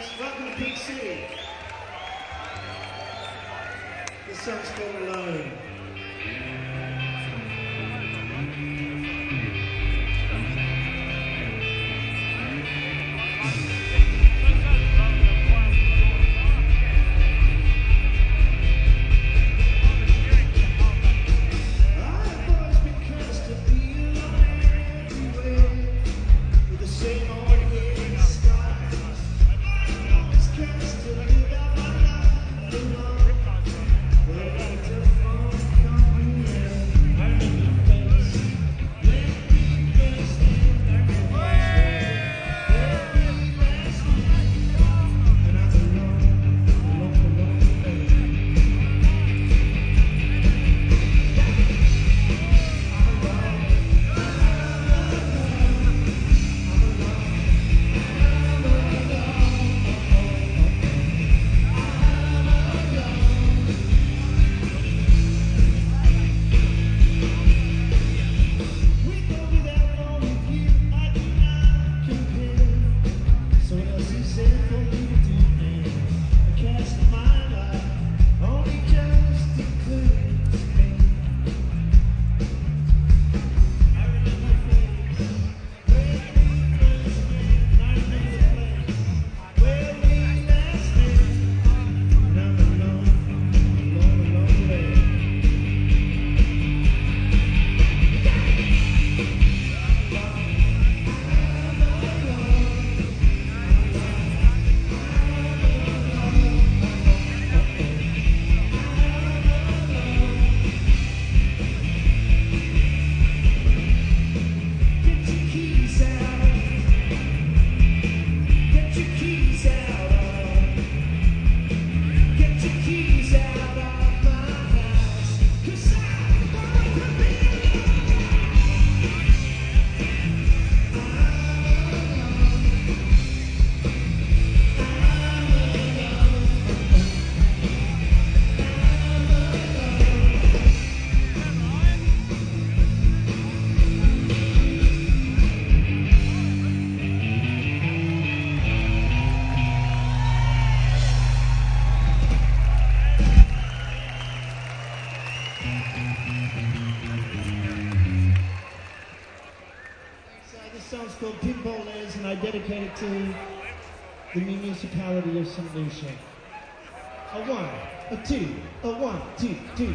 Welcome to Peak City. This song's called Alone. This song's called Pinballers, and I dedicate it to the municipality of St. Lucia. A one, a two, a one, two, two.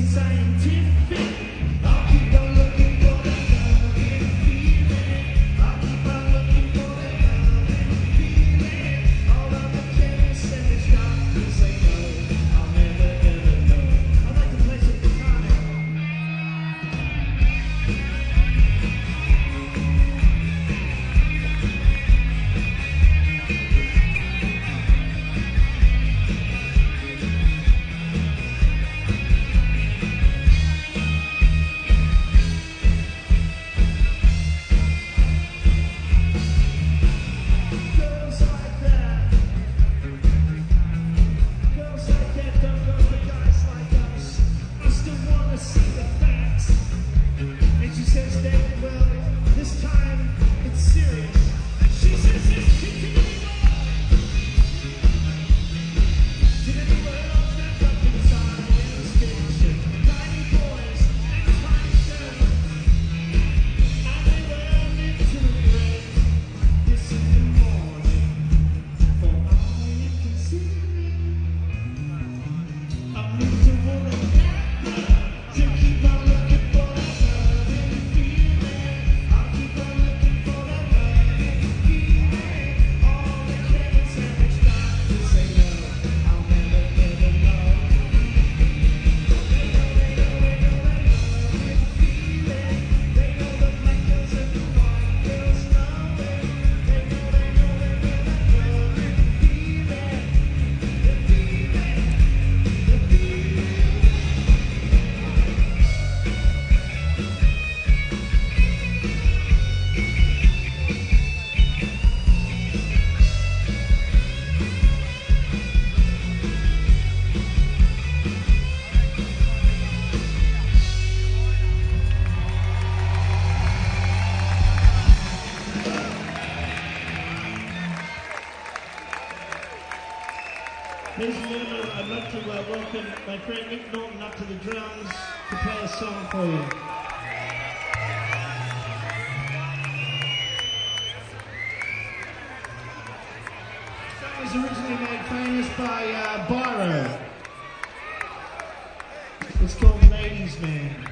Ladies and gentlemen, I'd like to welcome my friend Nick Norton up to the drums to play a song for you. The song was originally made famous by Byro. It's called Ladies Man.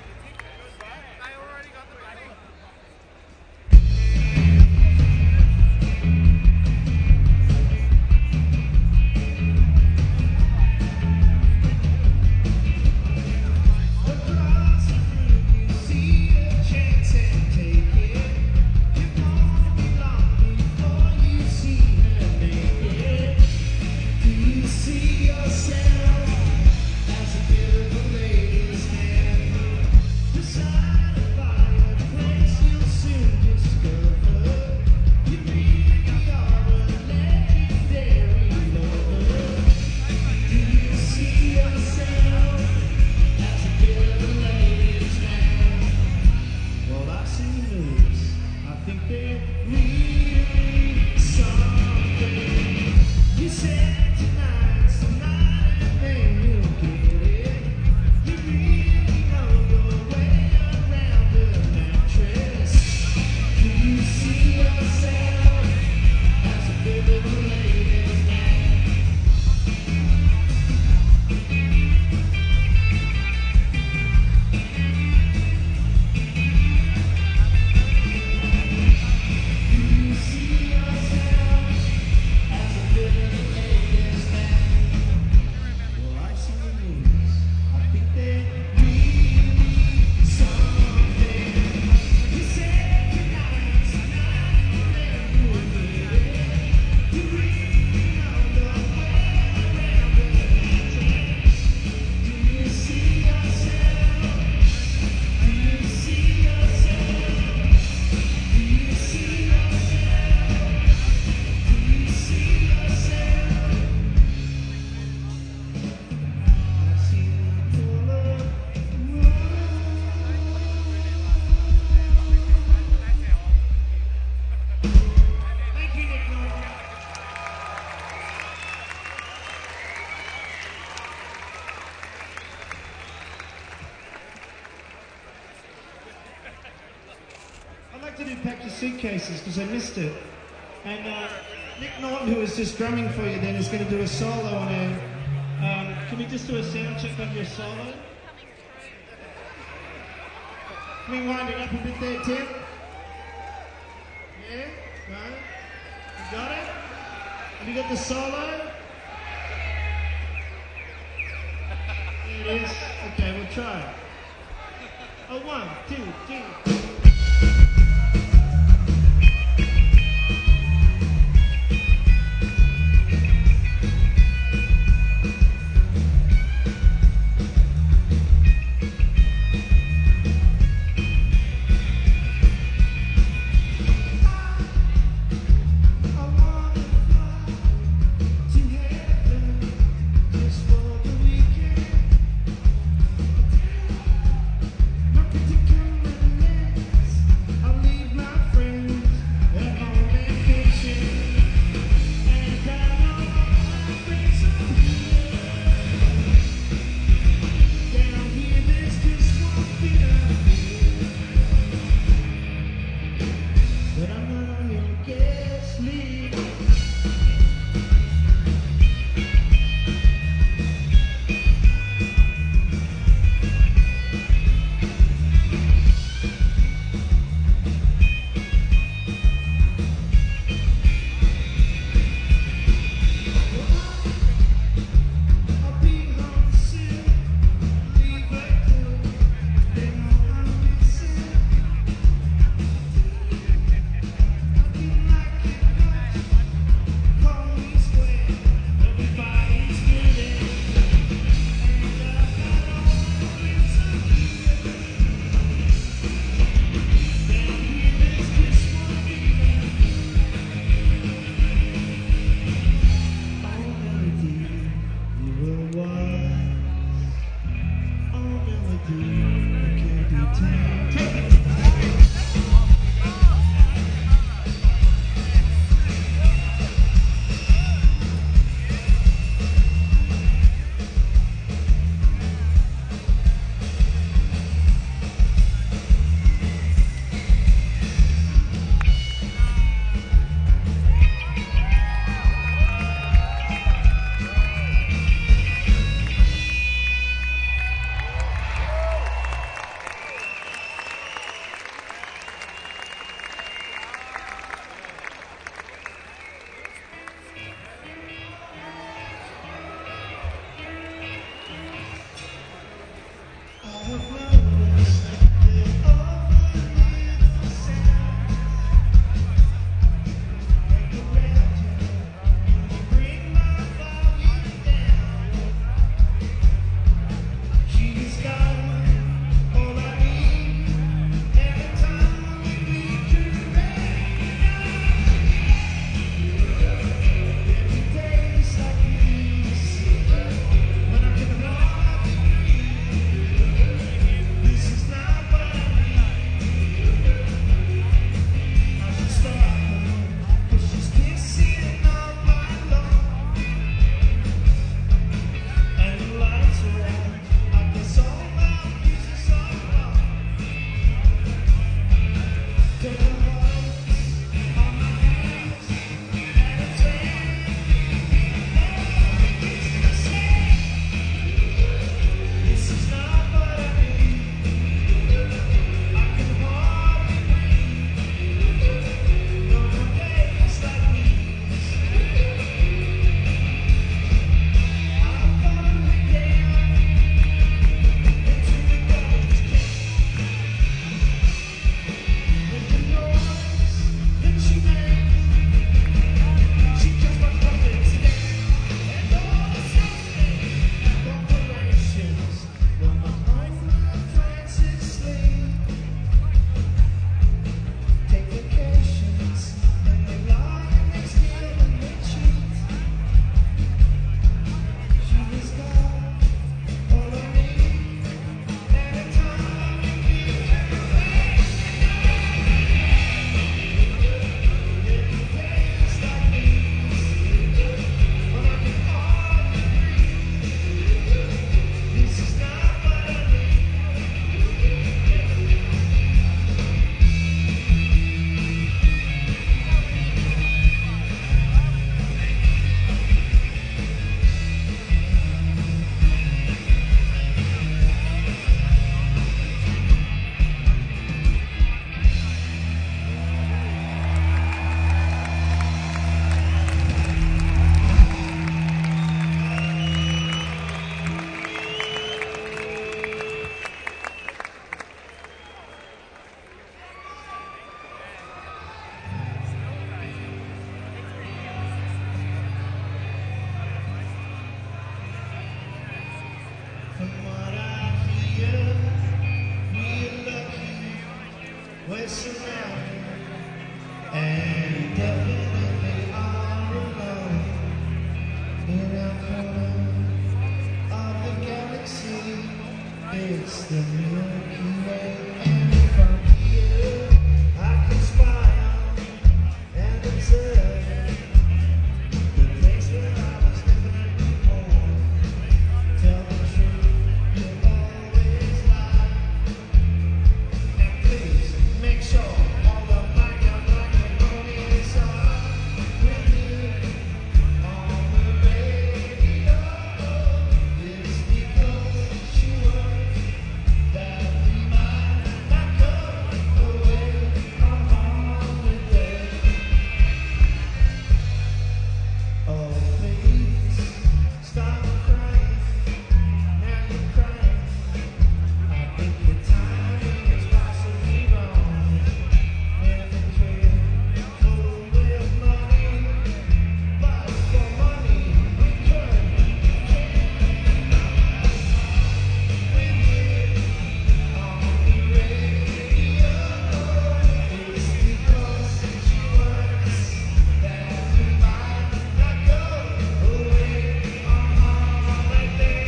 Suitcases because I missed it, and Nick Norton, who was just drumming for you then, is going to do a solo on it. Can we just do a sound check on your solo? Can we wind it up a bit there, Tim? Yeah? Got it? You got it? Have you got the solo? There it is. Okay, we'll try it. Oh, 1, 2, 3. listen now. And definitely all alone in our corner of the galaxy. It's the Milky Way. And from here I can spy on and observe the place where I was living before. Tell the truth, you'll always lie. And please make sure all the macaroni's are with you on the radio. It's because she works that we might not go away on holiday. Oh, please stop crying. Now you're crying. I think your timing is possibly wrong. Never cared for with money, but for money we could with you on the radio. It's because she works that we might not go away on holiday.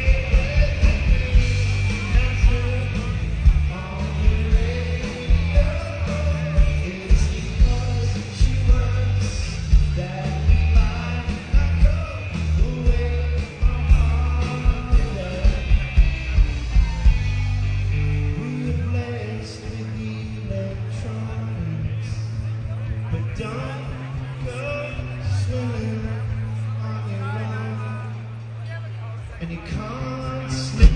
That's it on the radio. It's because she works that we might not go away on holiday. We are blessed with electronics, but don't go swimming on your own, and you can't slip.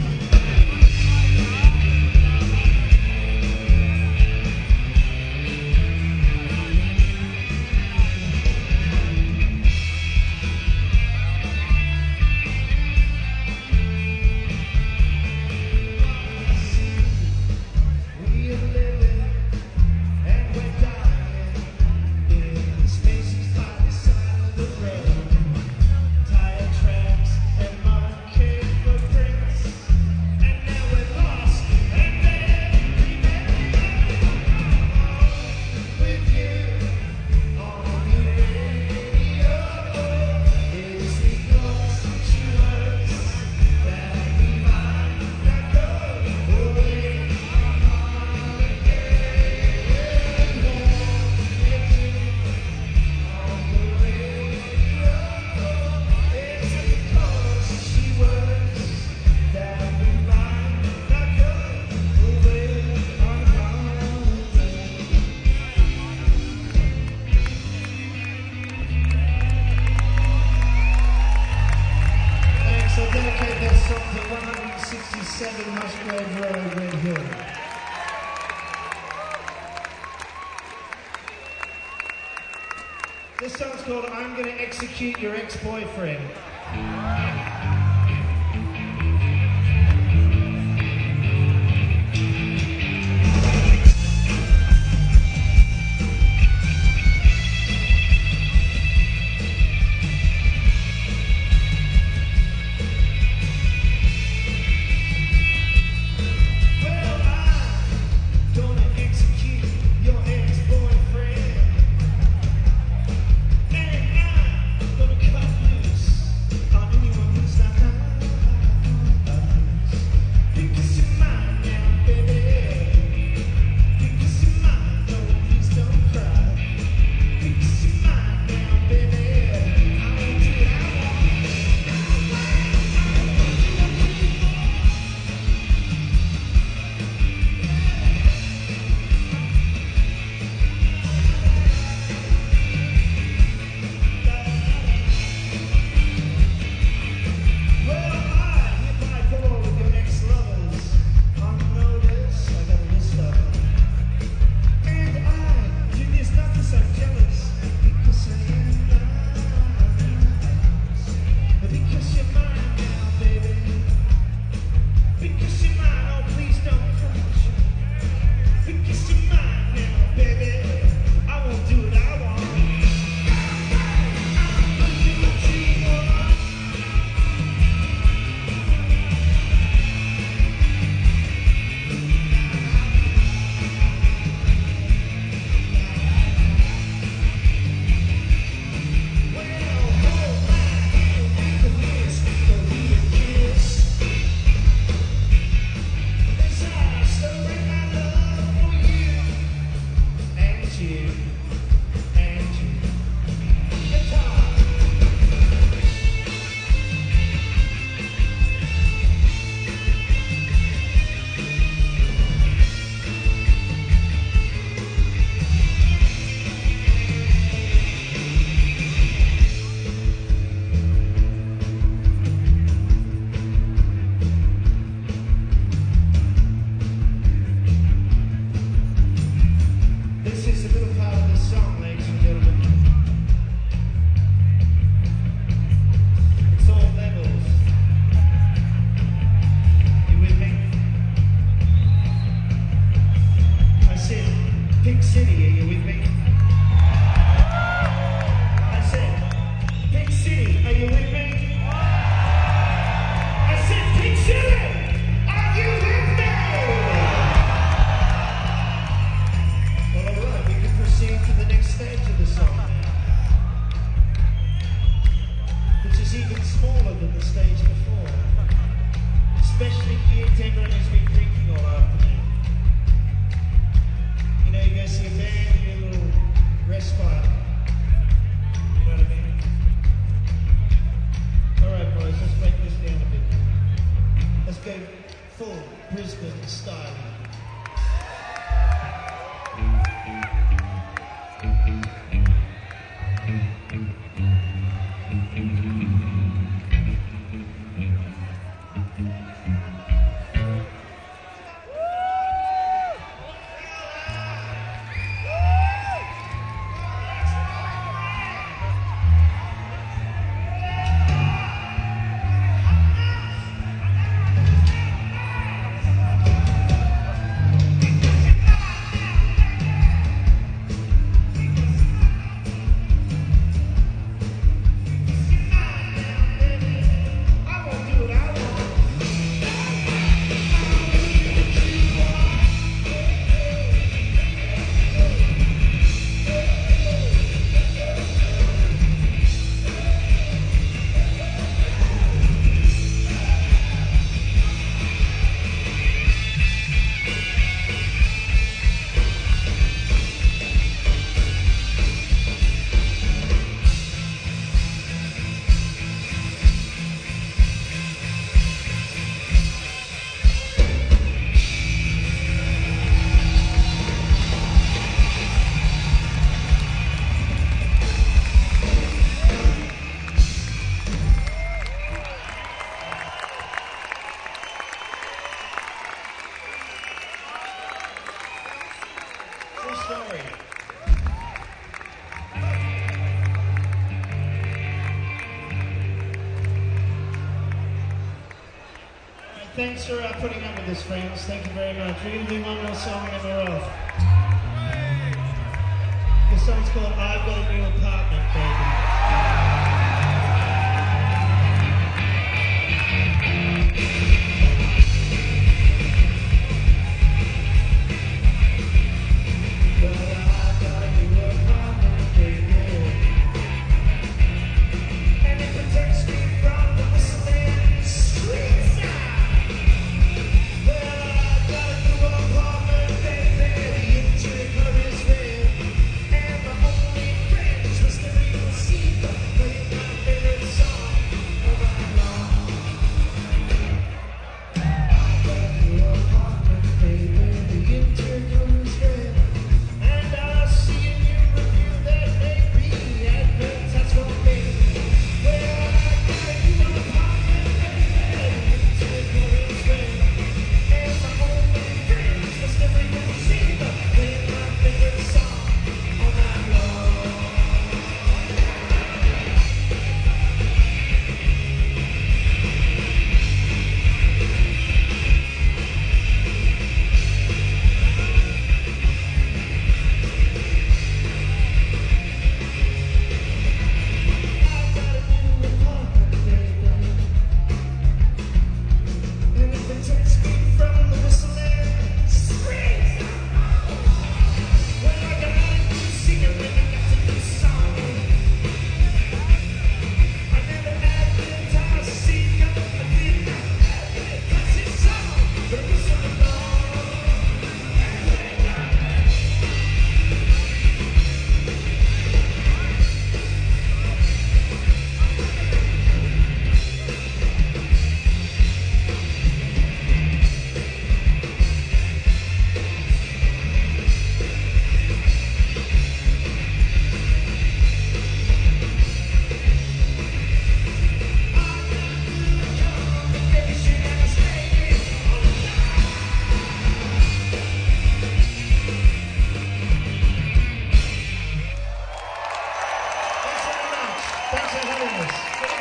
We are living and we're dying in spaces by the side of the road. Tire tracks and mud-caked footprints, and now we're lost and then with you on the radio. It's because she works that we might not go away on holiday. On the radio, it's because she works that we might not go away on holiday. Thanks. I'll dedicate that song to 167 Musgrave Road, Red Hill. This song's called I'm Gonna Execute Your Ex-Boyfriend. Well, I'm gonna execute your ex-boyfriend, and I'm gonna cut loose on anyone who's full Brisbane style. Story. Thanks for putting up with this, friends. Thank you very much. We're going to do one more song and then we're off. This song's called I've Got a New Apartment, Baby. Thanks for having us.